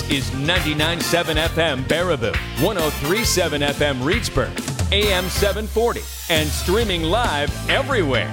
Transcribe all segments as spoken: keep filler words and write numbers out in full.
This is ninety-nine point seven F M Baraboo, one oh three point seven F M Reedsburg, A M seven forty, and streaming live everywhere.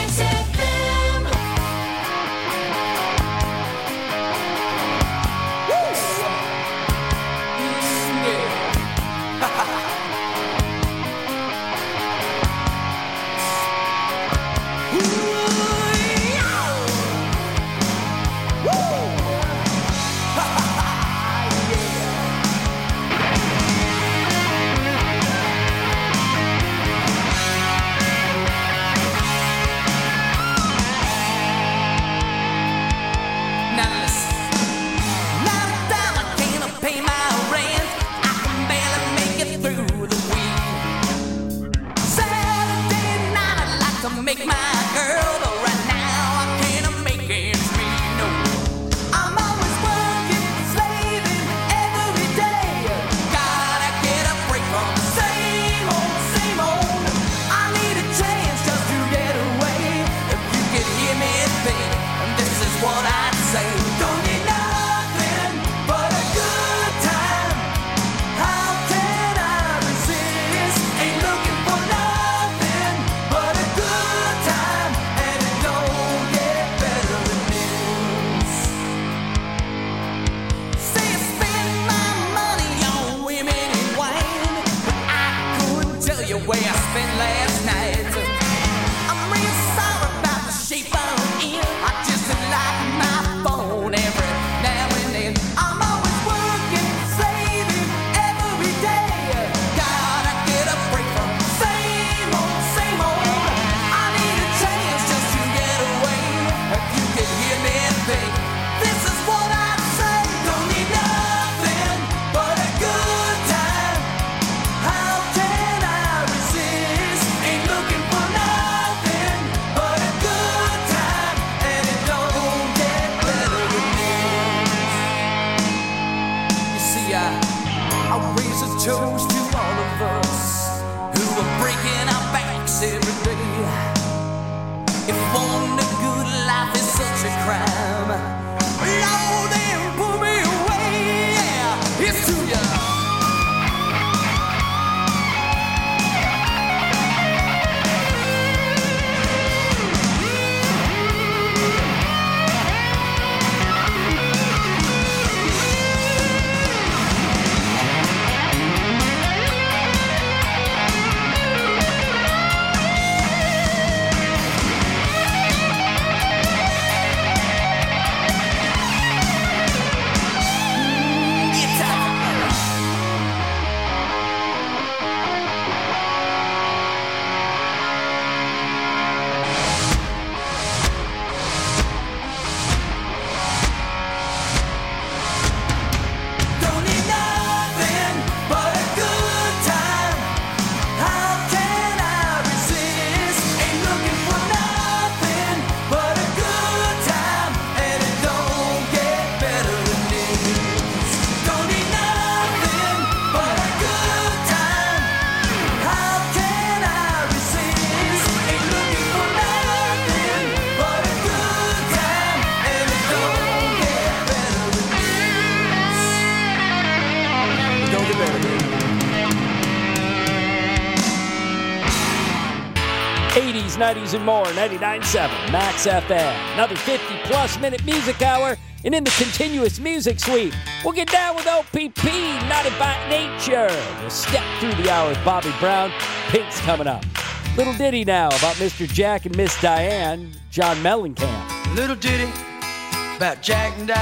eighties, nineties, and more, ninety-nine point seven Max F M. Another fifty-plus minute music hour, and in the continuous music suite, we'll get down with O P P, Naughty by Nature. We'll step through the hour with Bobby Brown. Pink's coming up. Little ditty now about Mister Jack and Miss Diane, John Mellencamp. Little ditty about Jack and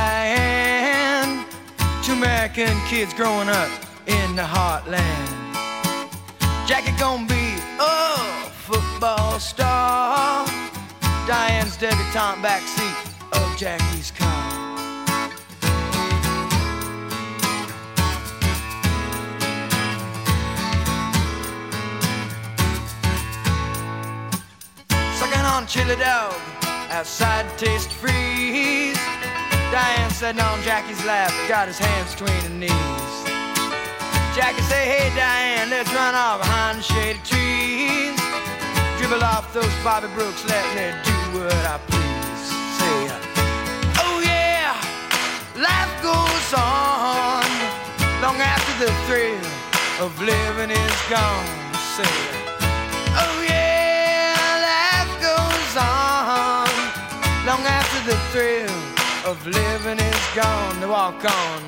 Diane, two American kids growing up in the heartland. Jackie gonna be a football star, Diane's debutante backseat of Jackie's car. Sucking on chili dog outside Taste Freeze, Diane sitting on Jackie's lap, got his hands between her knees. Jackie say, hey Diane, let's run off behind the shady trees. Dribble off those Bobby Brooks, let me do what I please. Say, oh yeah, life goes on long after the thrill of living is gone. Say, oh yeah, life goes on long after the thrill of living is gone. To walk on.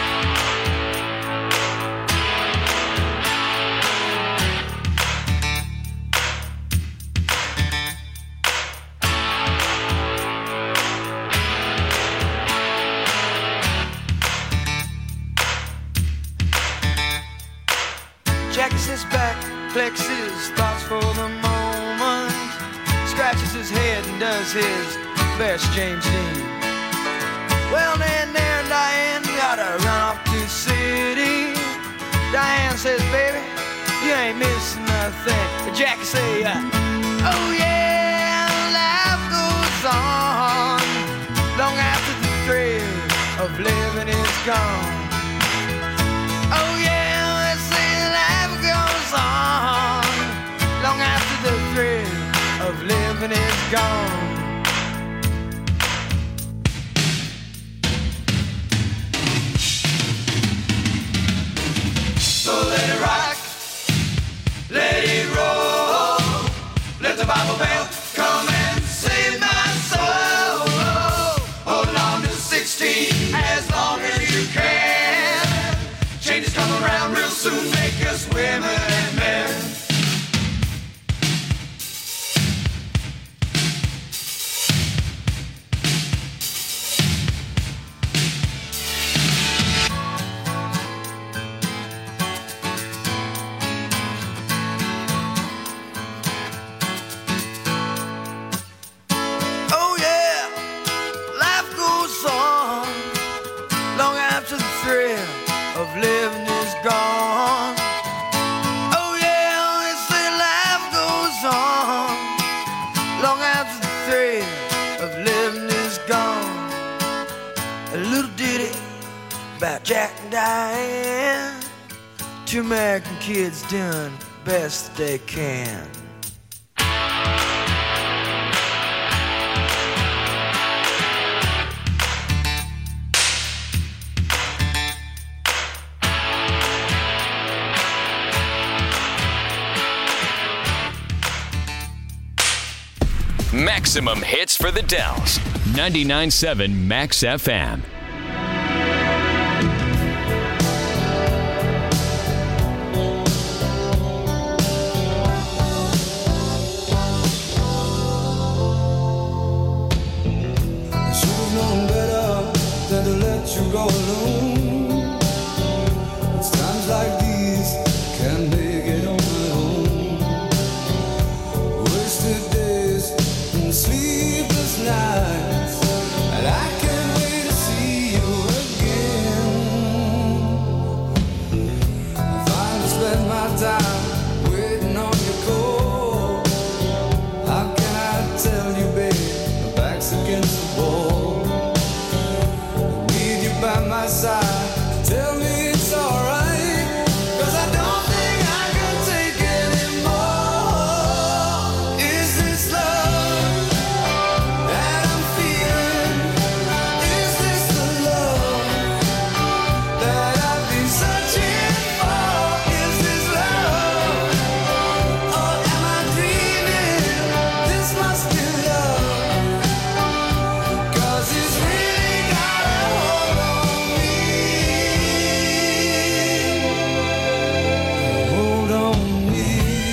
Jacks his back, flexes thoughts for the moment, scratches his head and does his best James Dean. Well, then there Diane gotta run off to the city. Diane says, baby, you ain't missing nothing. But Jackie say, uh, oh yeah, life goes on long after the thrill of living is gone. Oh yeah, let's say life goes on long after the thrill of living is gone. So let it rock, let it roll, let the Bible bell come and save my soul. Holding on to sixteen as long as you can. Changes come around real soon, make us women and men. Living is gone. Oh yeah, they say life goes on long after the thrill of living is gone. A little ditty about Jack and Diane, two American kids doing best they can. Maximum hits for the Dells. ninety-nine point seven Max F M. I should have known better than to let you go alone. It's times like these can't make it on my own. Wasted days and sleepless nights, and I can't wait to see you again. I finally spent my time waiting on your call. How can I tell you, babe, my back's against the wall. I need you by my side, tell me it's alright, 'cause I don't think I can take anymore. Is this love that I'm feeling? Is this the love that I've been searching for? Is this love, or am I dreaming? This must be love, 'cause it's really got a hold on me. Hold on me.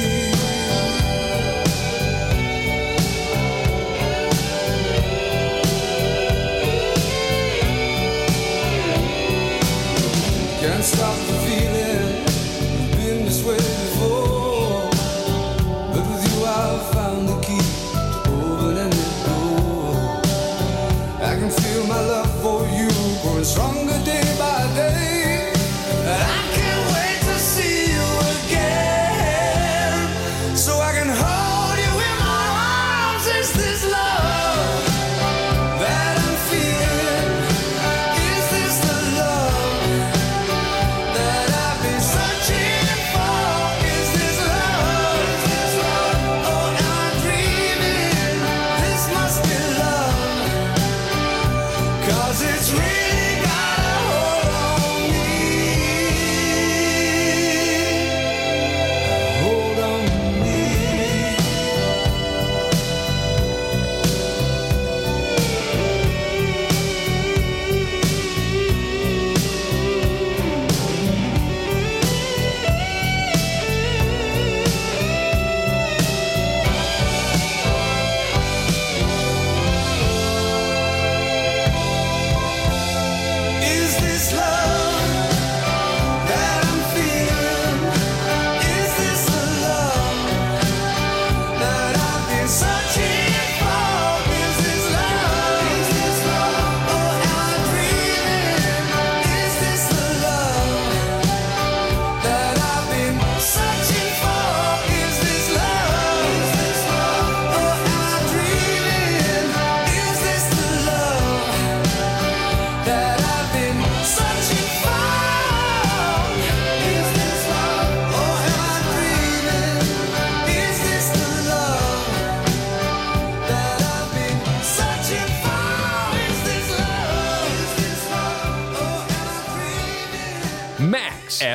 Can't stop the feeling, I've been this way before, but with you I've found the key to open any door. I can feel my love for you growing stronger day by day, and I can't wait to see you again, so I can hold you in my arms. Is this love that I'm feeling? Is this the love that I've been searching for?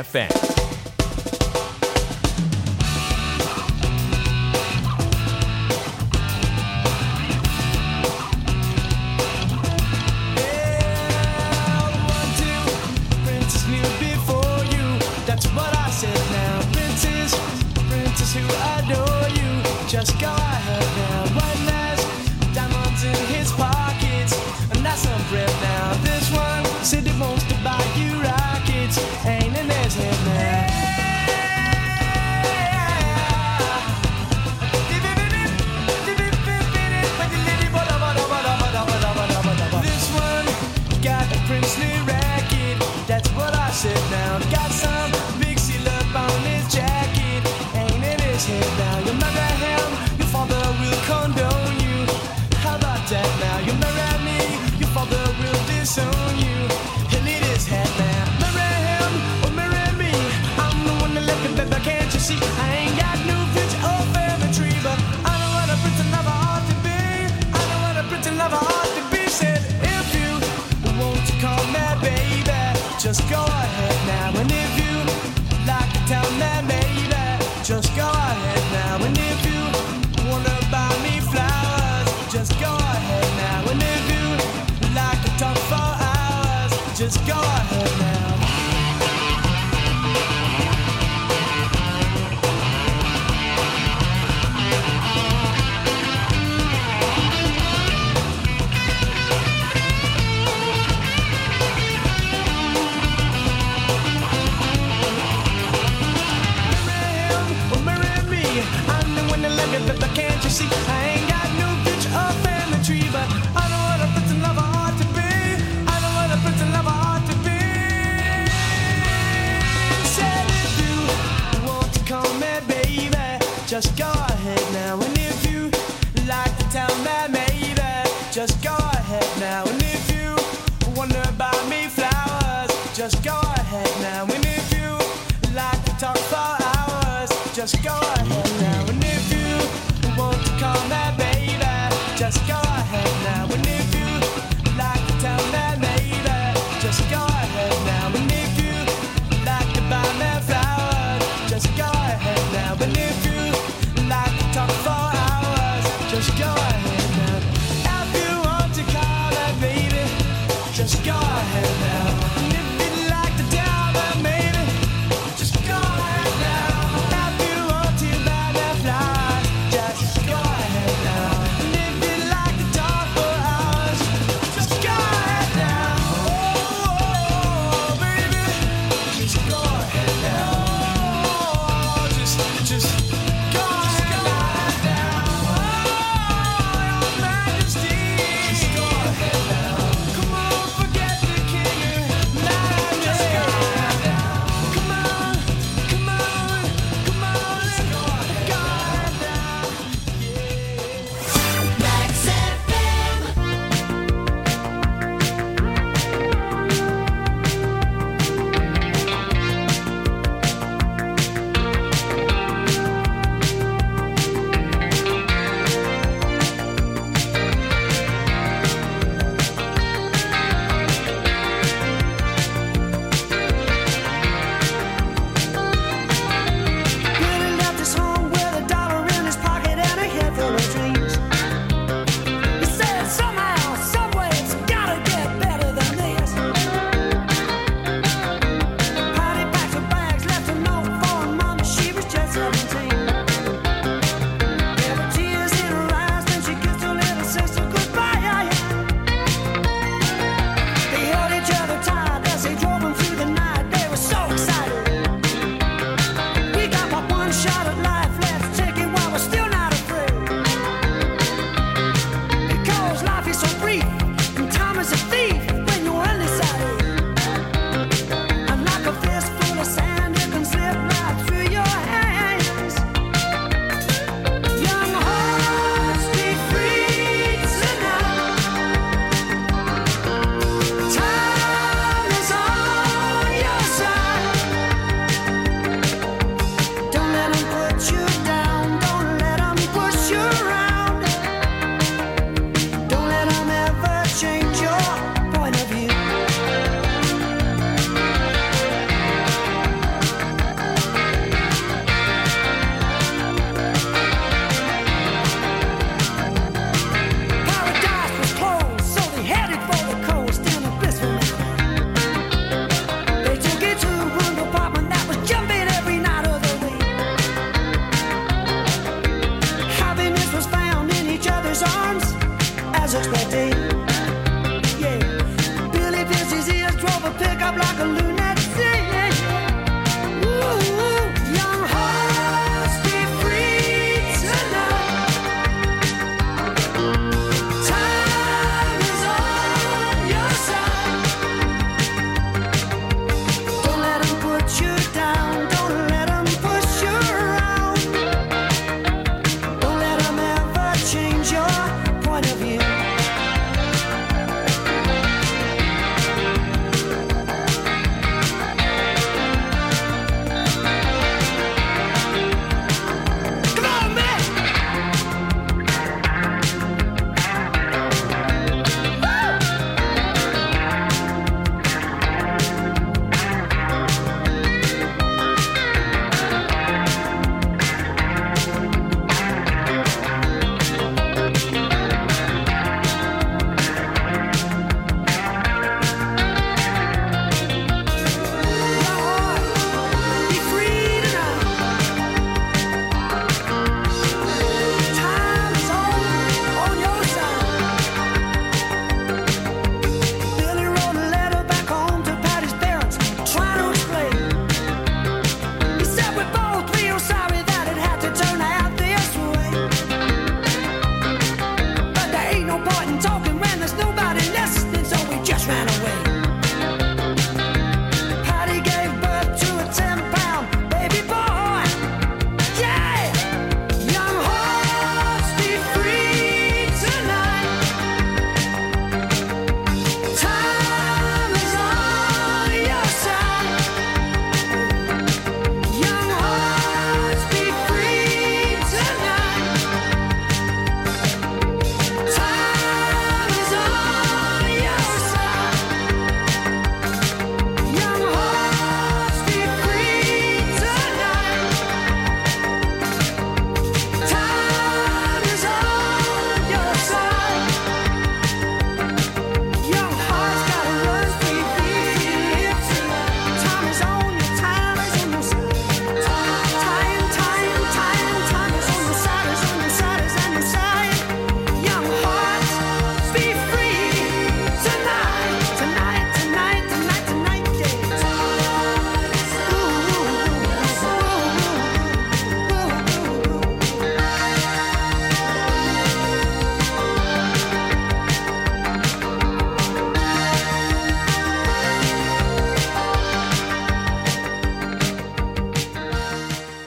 F M. Who adore you, just go ahead now. One last diamonds in his pockets, and that's some bread now. This one said he wants to buy you rockets, ain't in his head now. This one got a princely racket, that's what I said now. Got some big seal up on his jacket. Head now, you marry him, your father will condone you. How about that now? You marry me, your father will disown you. He'll eat his head now. Marry him or marry me, I'm the one that left you, baby, can't you see? I ain't got no future or family tree, but I know what a pretty lover ought to be. I know what a pretty lover ought to be. Said if you want to call me baby, just go ahead now. And if you like to tell me maybe, just go ahead now. And if you wanna buy me flowers, just go ahead now. And if you like to talk for hours, just go ahead now. But can't you see, I ain't got no future or family tree, but I know what a pretty lover ought to be. I know what a pretty lover ought to be. Said if you want to call me baby, just go ahead now. And if you like to tell me maybe, just go ahead now. And if you wanna buy me flowers, just go ahead now. And if you like to talk for hours, just go ahead now. And if you want to call me baby, just go ahead now. And if you like to tell me maybe, just go ahead now. And if you like to buy me flowers, just go ahead now. And if you like to talk for hours, just go ahead now. If you want to call me baby, just go ahead now. And if you like to tell me maybe, just go ahead now. If you want to buy me flowers,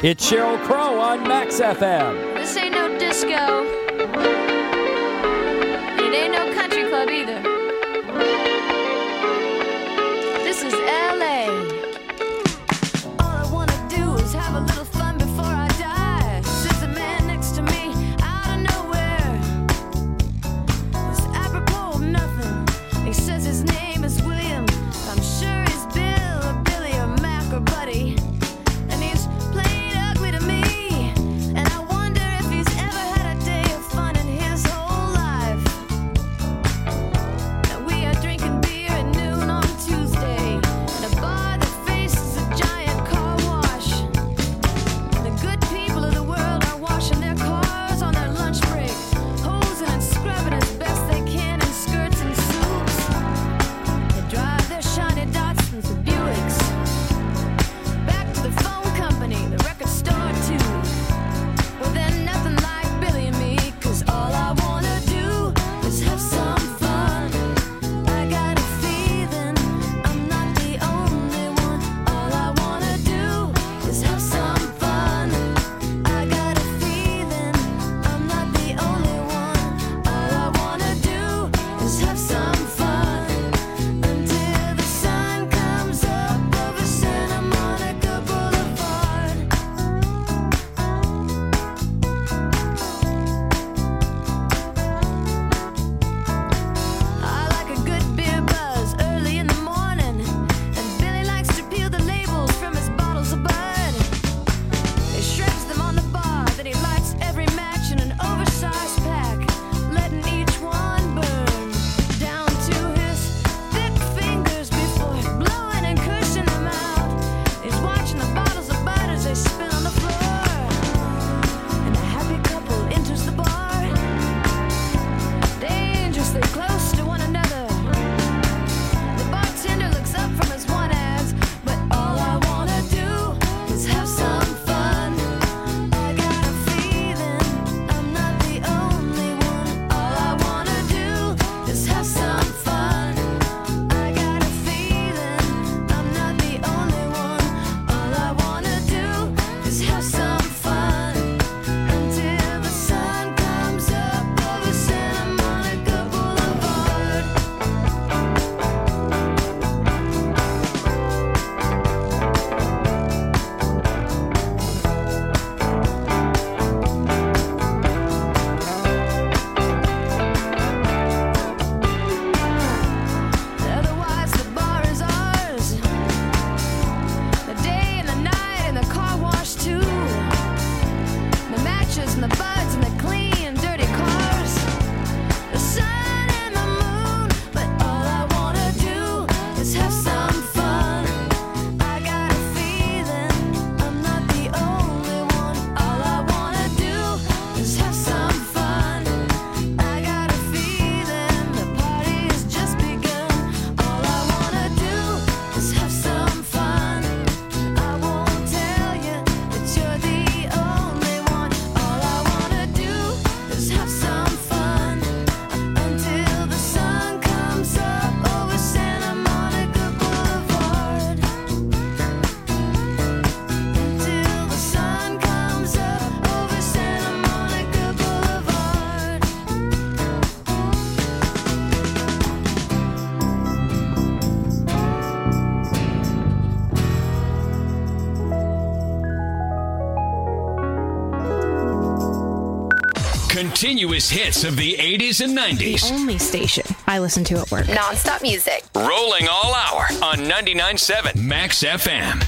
It's Sheryl Crow on Max F M. This ain't no disco. It ain't no country club either. This is L A. All I wanna do is have a little fun before I die. Sits a man next to me out of nowhere. It's apropos of nothing. He says his name is William. I'm sure he's Bill or Billy or Mac or Buddy. And he's playing ugly to me. And I wonder if he's ever had a day of fun in his whole life. Now we are drinking beer at noon on Tuesday in a bar that faces a giant car wash. The good people of the world are washing their cars on their lunch break, hosing and scrubbing as best they can in skirts and suits. They drive their shiny Datsuns and Buicks back to the phone company, the record store too. Well, they're nothing like Billy and me, 'cause all I wanna do is have some fun. I got a feeling I'm not the only one. All I wanna do is have some fun. I got a feeling I'm not the only one. All I wanna do is have some fun until the sun comes up over Santa Monica Boulevard. I like a good beer buzz early in the morning, and Billy likes to peel the labels from his bottles of Bud. He shreds them on the bar, then he lights every match in an oversized pack, letting each one burn down to his thick fingers before blowing and cushing them out. He's watching the bottles of Bud as they spin on the floor, and a happy couple enters the bar, dangerously close to one another. The bartender looks up from his one ads, but all I wanna do is have some fun. I got a feeling I'm not the only one. All I wanna do is have some fun. I got a feeling I'm not the only one. All I wanna do is have some fun until the sun comes up over Santa Monica Boulevard. Otherwise, the bar is ours. The day and the night and the car wash too. The matches and the buds and the clean, dirty cars. The sun and the moon, but all I wanna do is have some fun. I got a feeling I'm not the only one. All I wanna do is have some fun. I got a feeling the party has just begun. All I wanna do is have some fun. I won't tell you that you're the only one. All I wanna do is have some fun until the sun comes up over Santa Monica Boulevard. Until the sun comes up over Santa Monica Boulevard. Continuous hits of the eighties and nineties. Only station I listen to at work. Non-stop music. Rolling all hour on ninety-nine point seven Max F M.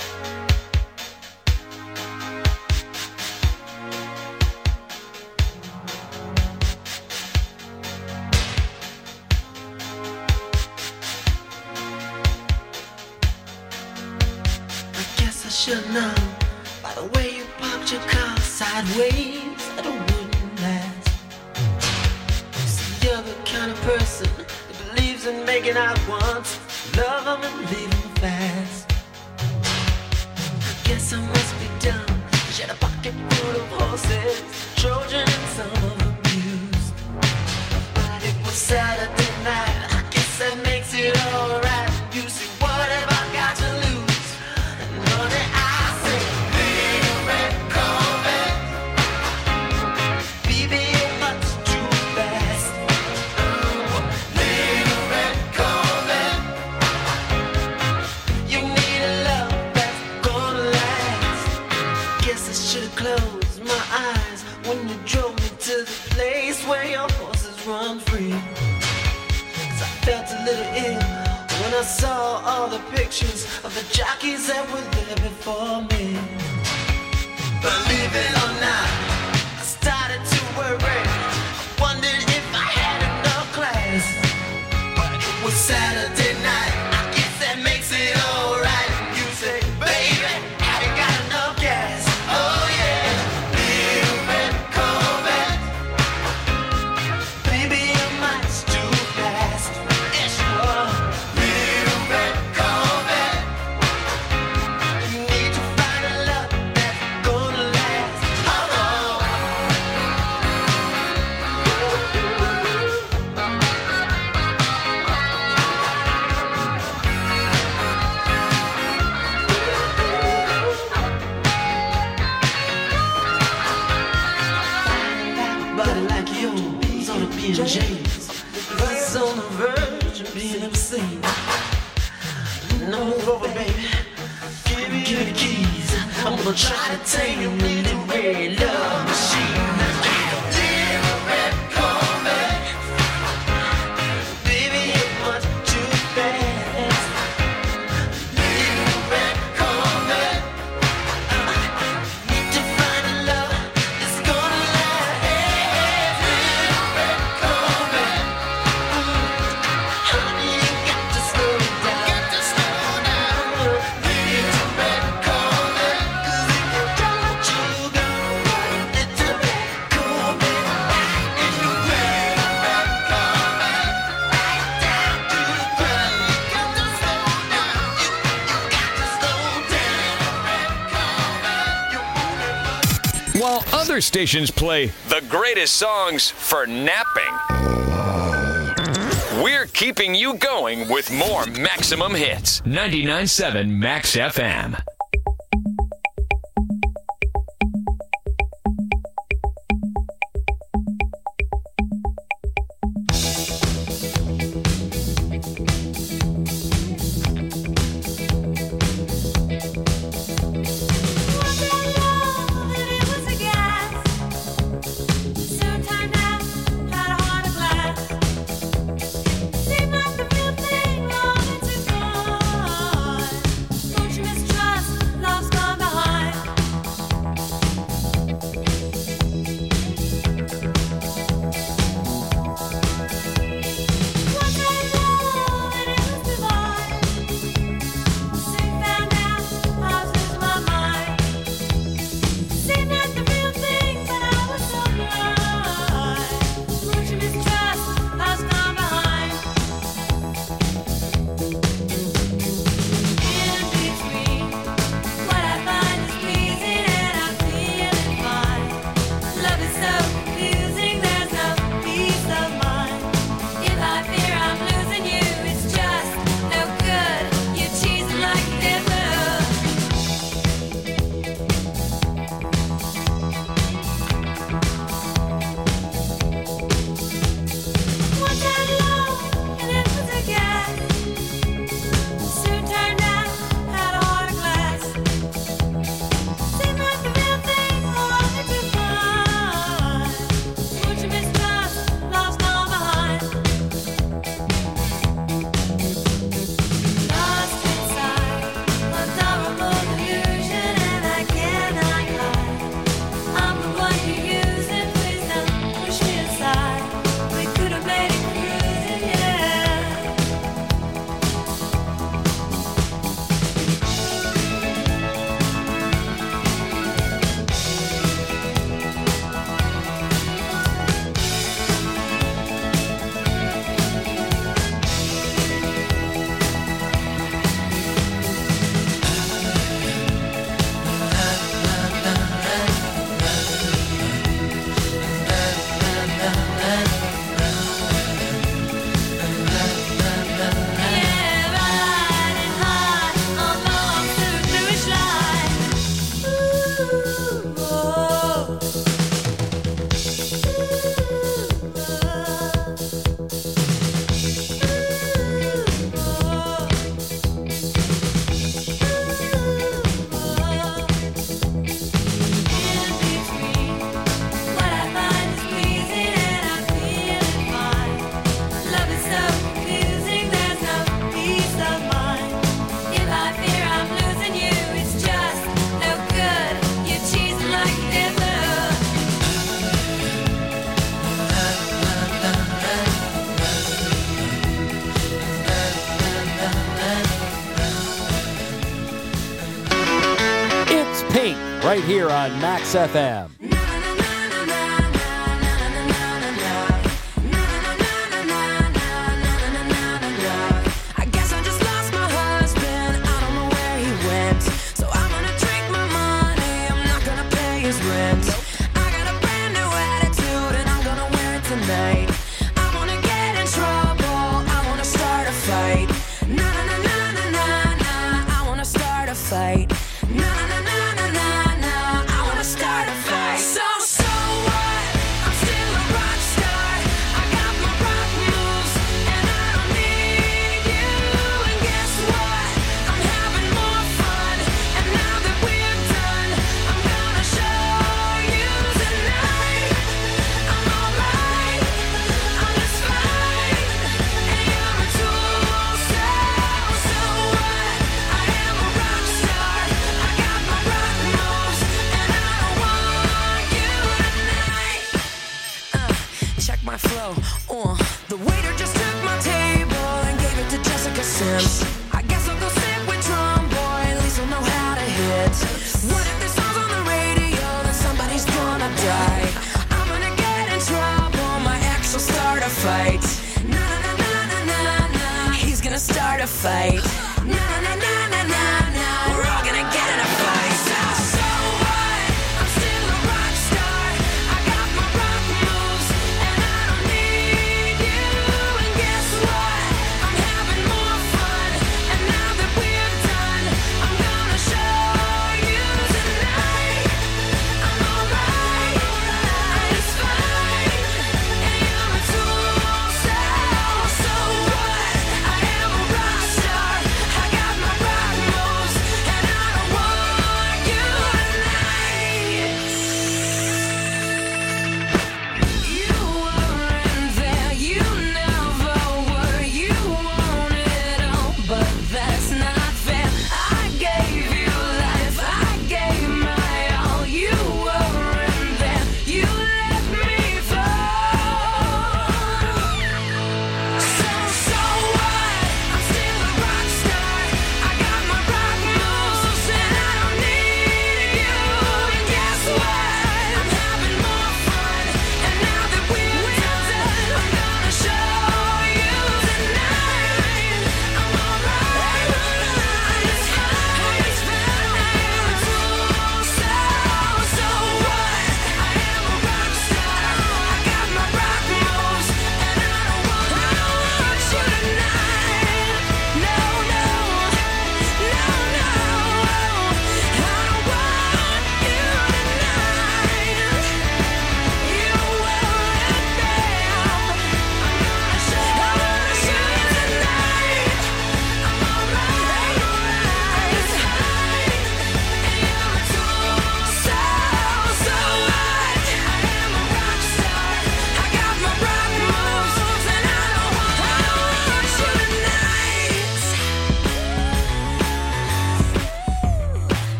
I guess I should know by the way you parked your car sideways that it wouldn't last. See, you're the kind of person that believes in making out once, love them and leave them fast. I guess I must be dumb. She had a pocket full of horses, Trojan and some of them used. But it was Saturday night, I guess that makes it alright. You see, what have I got to lose? And honey, I say, big around. should've closed my eyes when you drove me to the place where your horses run free. 'Cause I felt a little ill when I saw all the pictures of the jockeys that were there before me. Believe it or not, I started to worry. I wondered if I had enough class. But it was Saturday night, I guess that makes it alright. You say, baby, have you got enough gas? Oh yeah, little red Corvette. Baby, your mind's too fast. Yes, you are. Little red Corvette. You need to find a love that's gonna last. Oh, oh. Body like yours on a P and J's. It's on the verge of being obscene. Now move over, baby. Give me, give me the keys. I'm gonna try to tame your really red love machine. Little red Corvette. Baby, you're much too fast. Little red Corvette. Need to find a love that's gonna last. Little red Corvette. Honey, you got to slow down. Got to slow down. Little red Corvette. 'Cause if you don't, you gonna run. Little red Corvette. In your red, red Corvette. Right down to the ground. You got to slow down. You, you got to slow down. Red Corvette. You're moving. While other stations play the greatest songs for napping, we're keeping you going with more Maximum Hits. ninety-nine point seven Max F M. Seemed like the real thing, long to gone. Don't you mistrust right here on Max F M.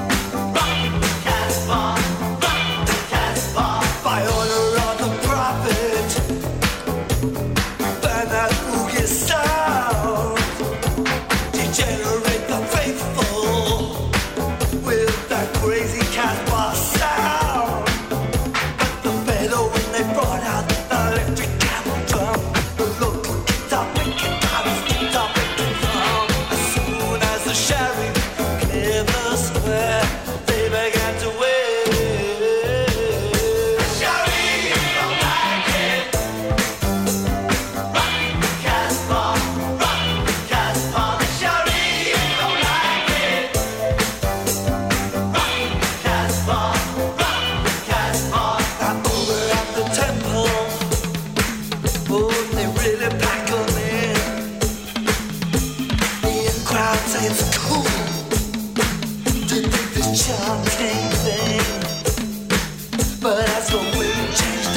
By order of the prophet.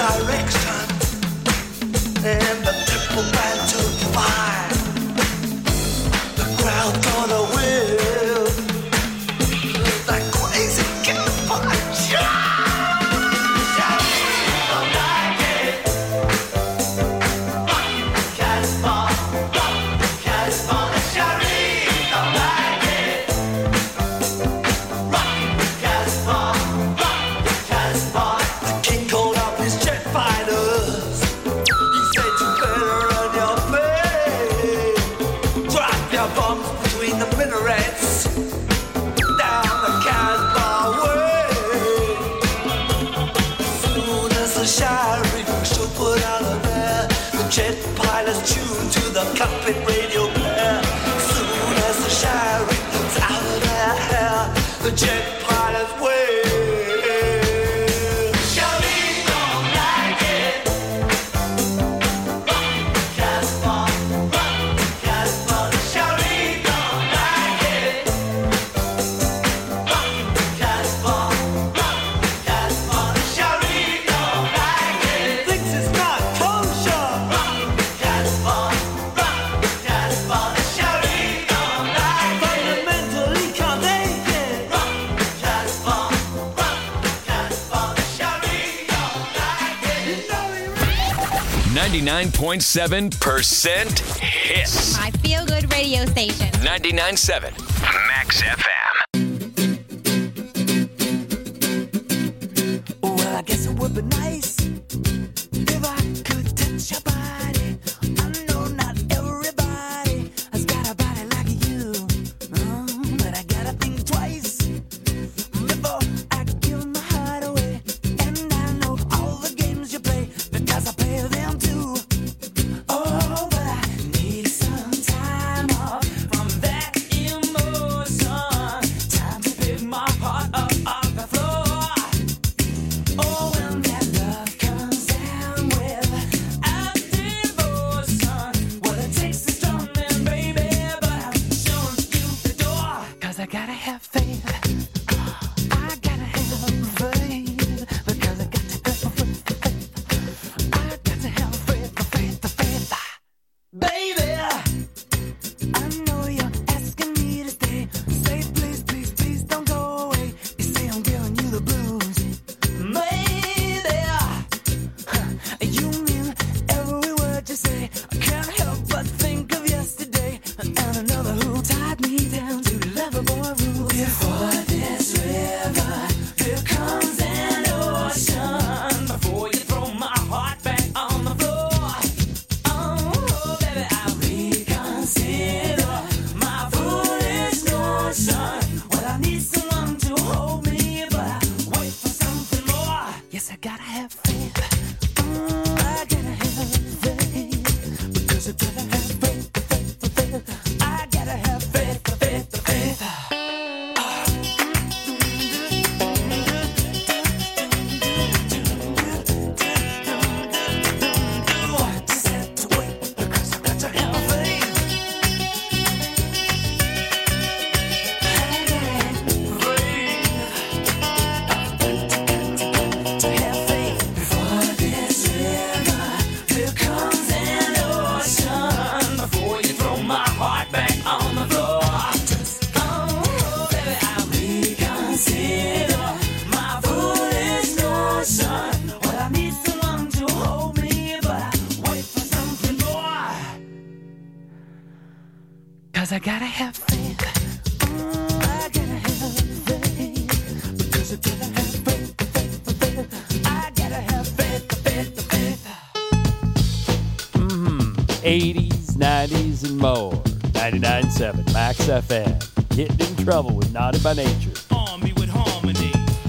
direction and the triple band to five. The crowd gonna will like crazy get punch. Jet pilots tune to the cockpit radio player. Soon as the shower is out of their hair, the jet pilots wail. Charlie don't like it. Rock California, rock California. Charlie don't like it. Rock California, rock California. Charlie don't like it. Thinks it's not kosher. ninety-nine point seven percent hits. My feel-good radio station. ninety-nine point seven Max F M. Well, I guess it would be nice if I could touch your body. I know not everybody has got a body like you, mm, but I gotta think twice before I give my heart away. And I know all the games you play because I play them too. Oh, but I need some time off from that emotion. Time to pick my heart up off the floor. Oh, when that love comes down without devotion, well, it takes a strong man, baby, but I'm showing you the door. 'Cause I gotta have faith. I gotta have faith. Because I got to have faith. I got to have faith, faith, faith. Baby, I know you're asking me to stay. Say, please, please, please don't go away. You say I'm giving you the blues. Maybe you mean every word you say. I can't help but think of yesterday and another who tied me down to Loverboy rules. Before this river, here comes an ocean. Before you throw my heart back on the floor. Oh, baby, I reconsider my foolish notion. Well, I need someone to hold me, but I wait for something more. Yes, I gotta have faith. Mm, I gotta have faith. Because I gotta have faith, faith, faith. I gotta have faith, faith, faith. Just have to wait because I got to have faith. To have faith before this river, here comes an ocean. Before you throw my heart back on the floor. Oh, baby, I reconsider my foolish notion. Well, I need someone to hold me, but I wait for something more. 'Cause I gotta have faith. Mm, I gotta have faith. Because I gotta have faith, faith, faith. I gotta have faith, faith, faith. eighties, nineties, and more. ninety-nine point seven Max F M. Getting in trouble with Naughty by Nature. Arm me with harmony.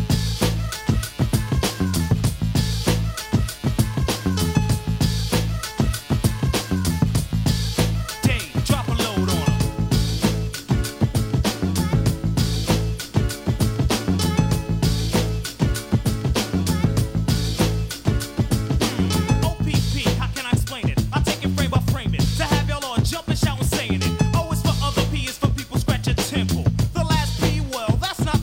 Dave, drop a load on 'em. O P P, how can I explain it? I take it frame by frame it. To have y'all all jumping, shouting, saying it. O is for other, P is for people scratch a temple. The last P, well, that's not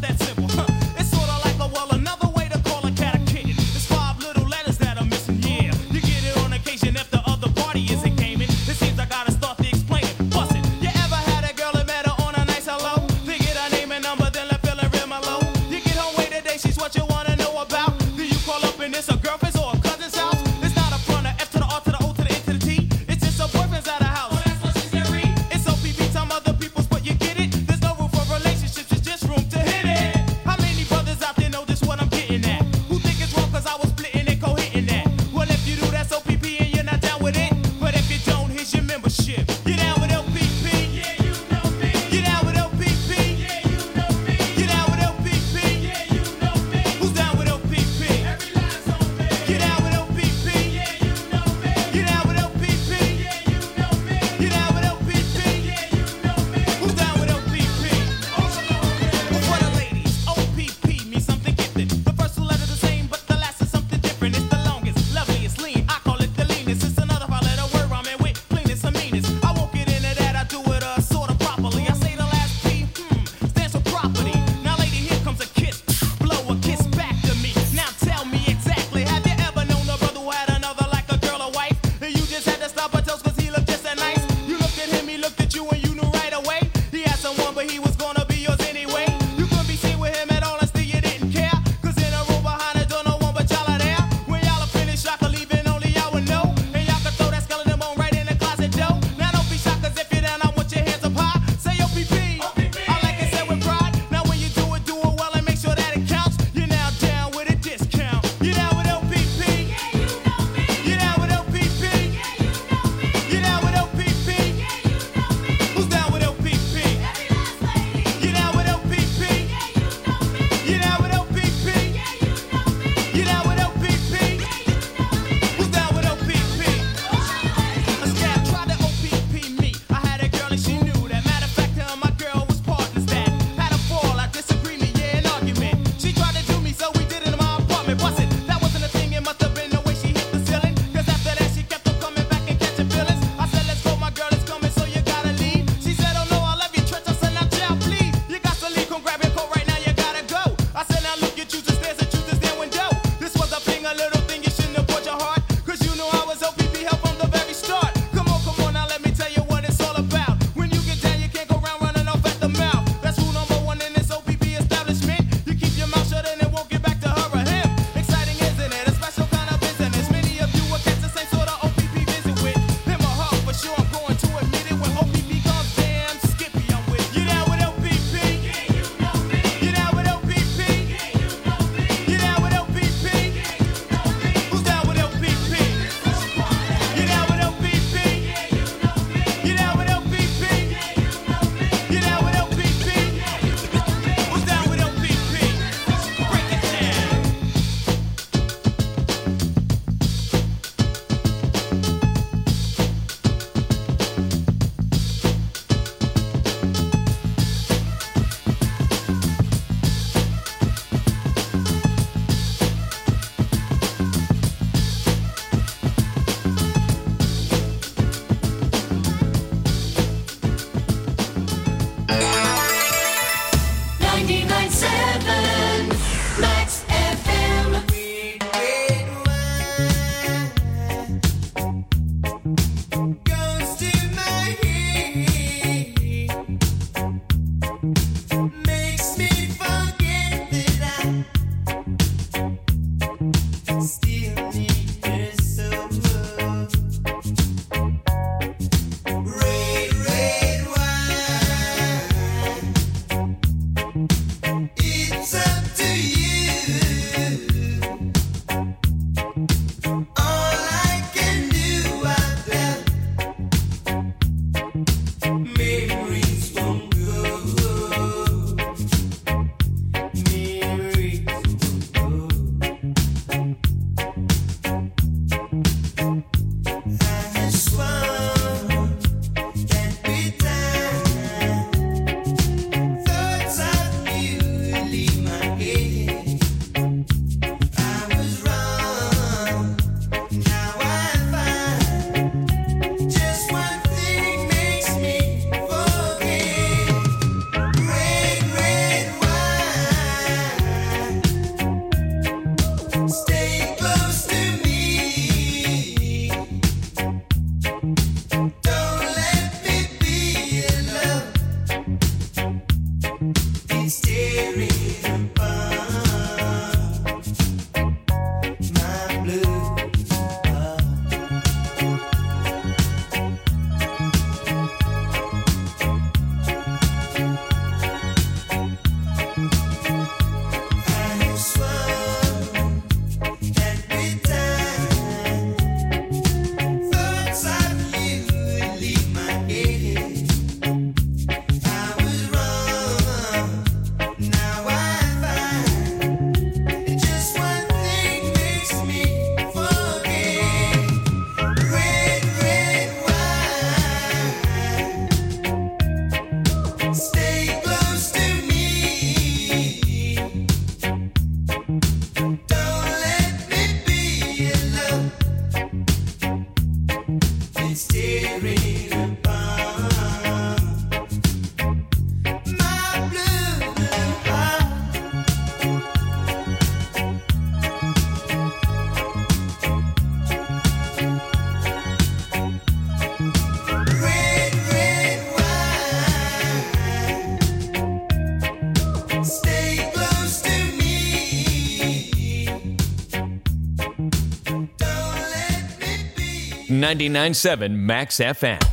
ninety-nine point seven Max F M.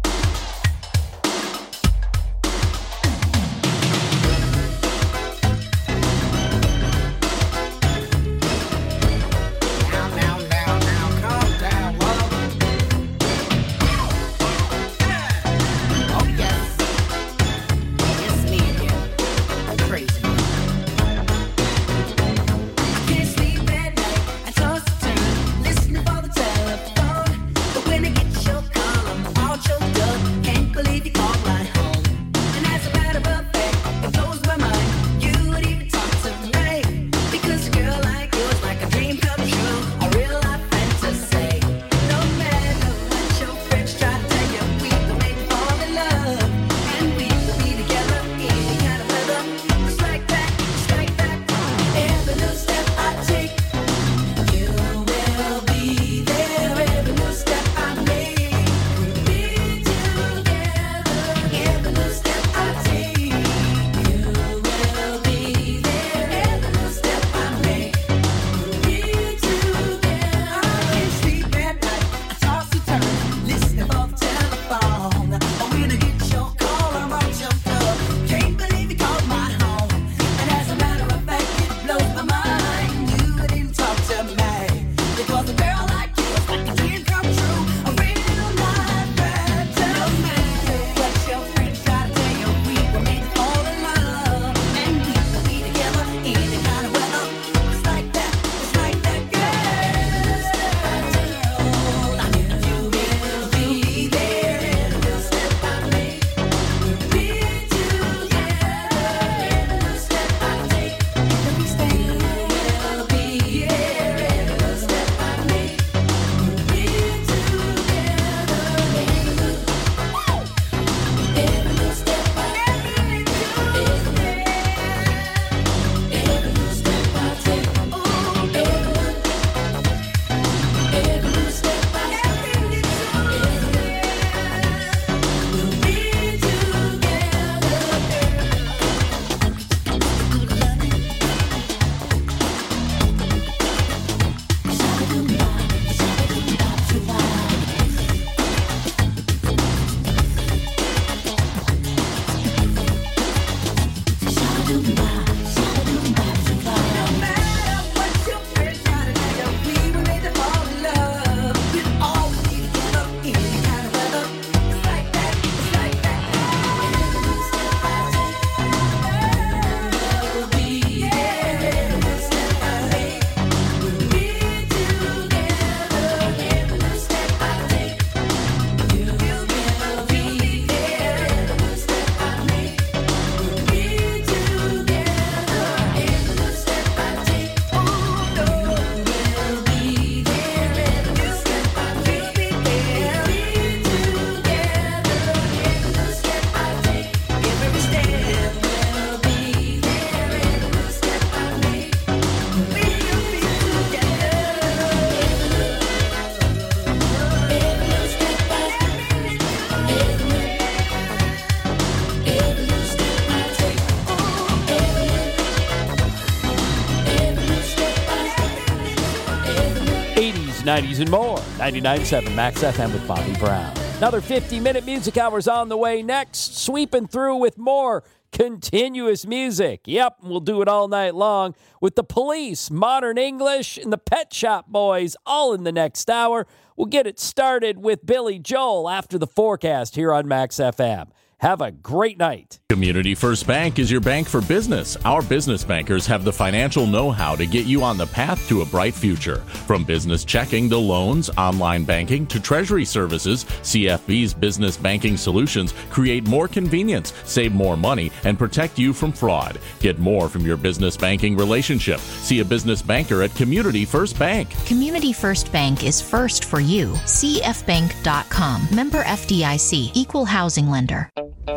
nineties and more. ninety-nine point seven Max F M with Bobby Brown. Another fifty-minute music hour's on the way next. Sweeping through with more continuous music. Yep, we'll do it all night long with the Police, Modern English, and the Pet Shop Boys all in the next hour. We'll get it started with Billy Joel after the forecast here on Max F M. Have a great night. Community First Bank is your bank for business. Our business bankers have the financial know-how to get you on the path to a bright future. From business checking to loans, online banking to treasury services, C F B's business banking solutions create more convenience, save more money, and protect you from fraud. Get more from your business banking relationship. See a business banker at Community First Bank. Community First Bank is first for you. C F bank dot com. Member F D I C. Equal housing lender.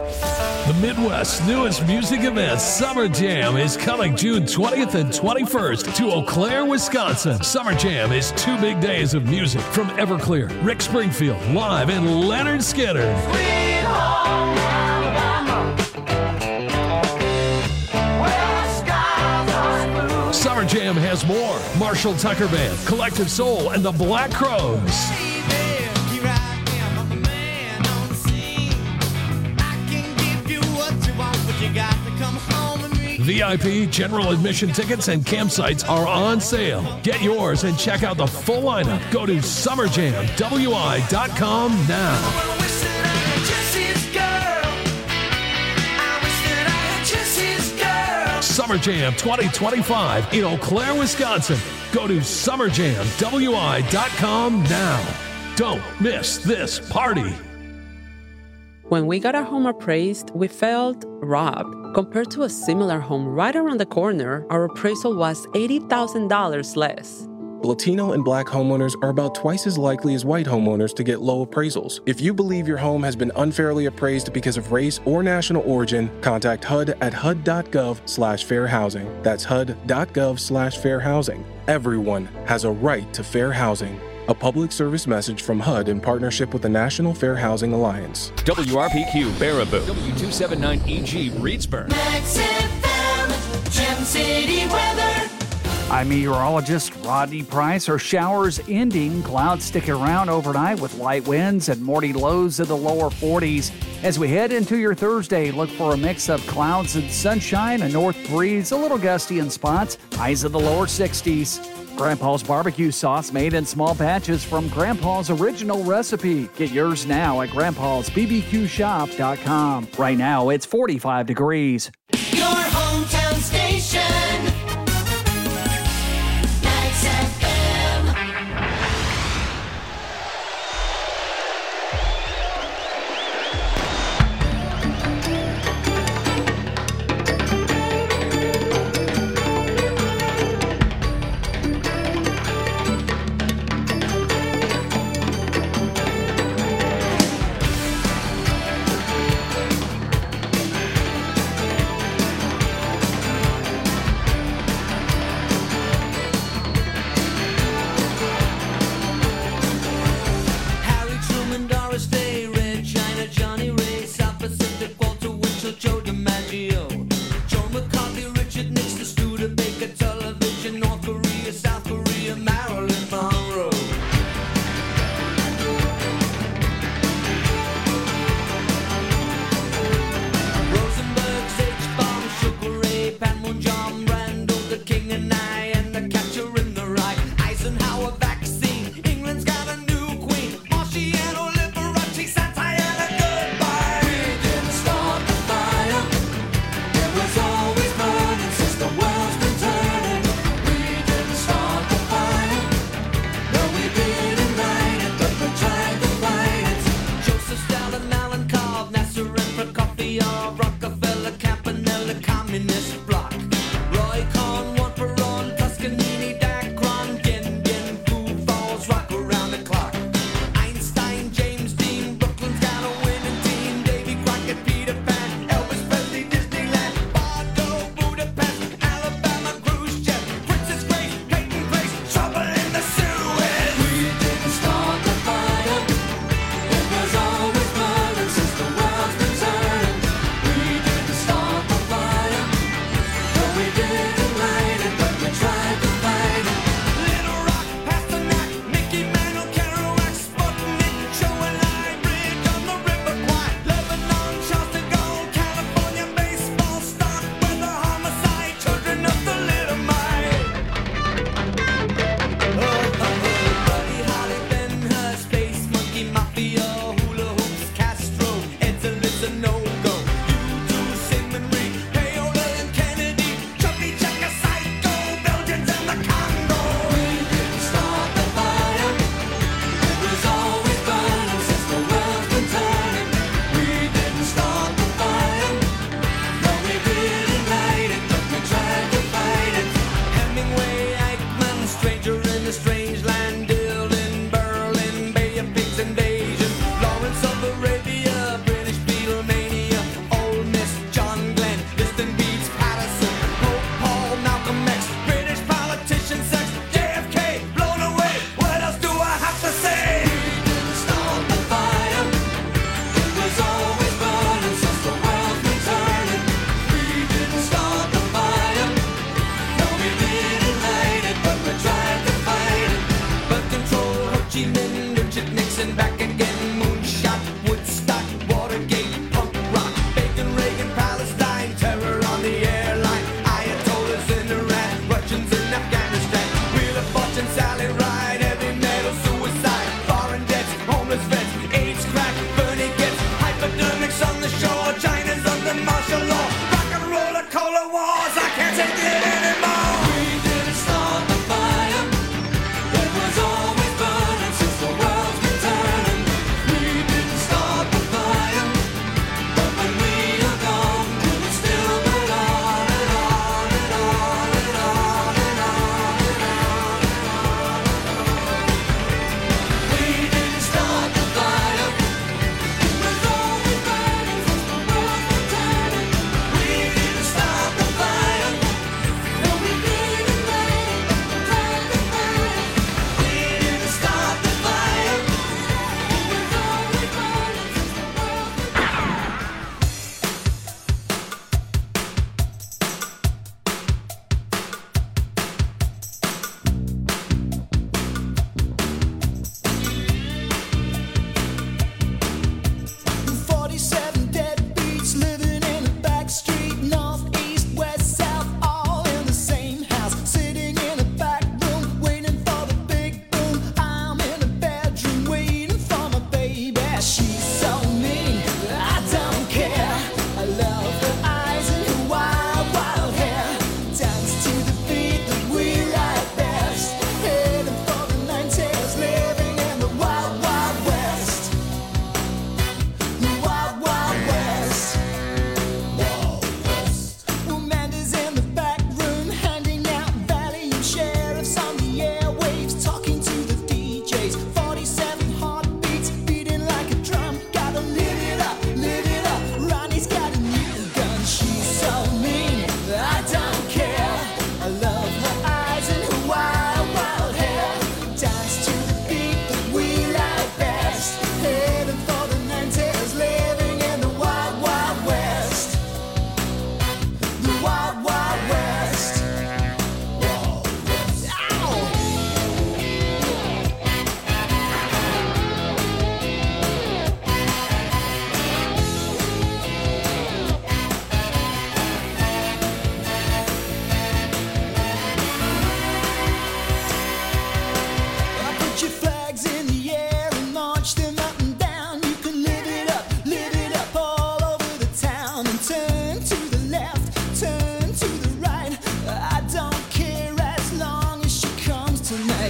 The Midwest's newest music event, Summer Jam, is coming June twentieth and twenty-first to Eau Claire, Wisconsin. Summer Jam is two big days of music from Everclear, Rick Springfield live, and Leonard Skinner. Sweet home Alabama, where the skies are blue. Summer Jam has more. Marshall Tucker Band, Collective Soul, and the Black Crows. Baby. V I P, general admission tickets, and campsites are on sale. Get yours and check out the full lineup. Go to summer jam w i dot com now. Summer Jam twenty twenty-five in Eau Claire, Wisconsin. Go to summer jam w i dot com now. Don't miss this party. When we got our home appraised, we felt robbed. Compared to a similar home right around the corner, our appraisal was eighty thousand dollars less. Latino and Black homeowners are about twice as likely as white homeowners to get low appraisals. If you believe your home has been unfairly appraised because of race or national origin, contact H U D at H U D dot gov slash fair housing. That's H U D dot gov slash fair housing. Everyone has a right to fair housing. A public service message from H U D in partnership with the National Fair Housing Alliance. W R P Q, Baraboo. W two seventy-nine E G, Reedsburg. Max F M, Gem City weather. I'm meteorologist Rodney Price. Our showers ending. Clouds stick around overnight with light winds and morning lows in the lower forties. As we head into your Thursday, look for a mix of clouds and sunshine, a north breeze, a little gusty in spots, highs in the lower sixties. Grandpa's barbecue sauce made in small batches from Grandpa's original recipe. Get yours now at grandpas b b q shop dot com. Right now, it's forty-five degrees. Your hometown station. Max F M.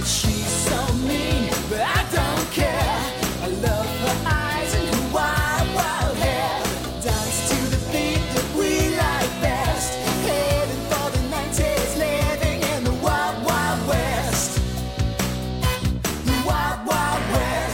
white sheet.